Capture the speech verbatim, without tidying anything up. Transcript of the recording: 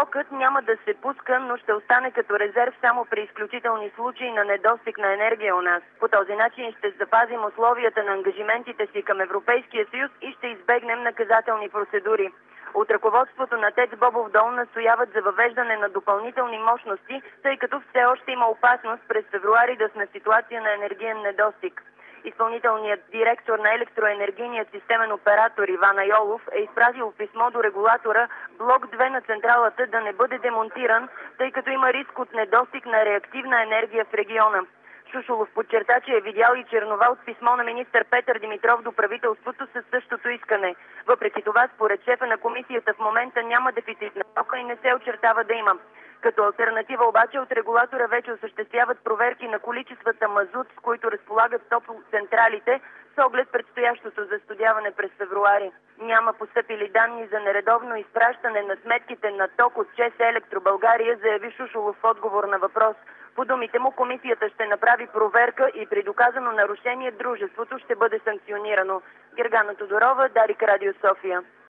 Блокът няма да се пуска, но ще остане като резерв само при изключителни случаи на недостиг на енергия у нас. По този начин ще запазим условията на ангажиментите си към Европейския съюз и ще избегнем наказателни процедури. От ръководството на ТЕЦ Бобов дол настояват за въвеждане на допълнителни мощности, тъй като все още има опасност през февруари да сме в ситуация на енергиен недостиг. Изпълнителният директор на електроенергийният системен оператор Иван Айолов е изпратил писмо до регулатора блок две на централата да не бъде демонтиран, тъй като има риск от недостиг на реактивна енергия в региона. Шушулов подчерта, че е видял и чернова от писмо на министър Петър Димитров до правителството със същото искане. Въпреки това, според шефа на комисията в момента няма дефицит на тока и не се очертава да има. Като алтернатива обаче от регулатора вече осъществяват проверки на количествата мазут, с които разполагат топлоцентралите, с оглед предстоящото застудяване през февруари. Няма постъпили данни за нередовно изпращане на сметките на ток от ЧЕЗ Електро България, заяви Шушулов в отговор на въпрос. По думите му, комисията ще направи проверка и при доказано нарушение дружеството ще бъде санкционирано. Гергана Тодорова, Дарик, Радио София.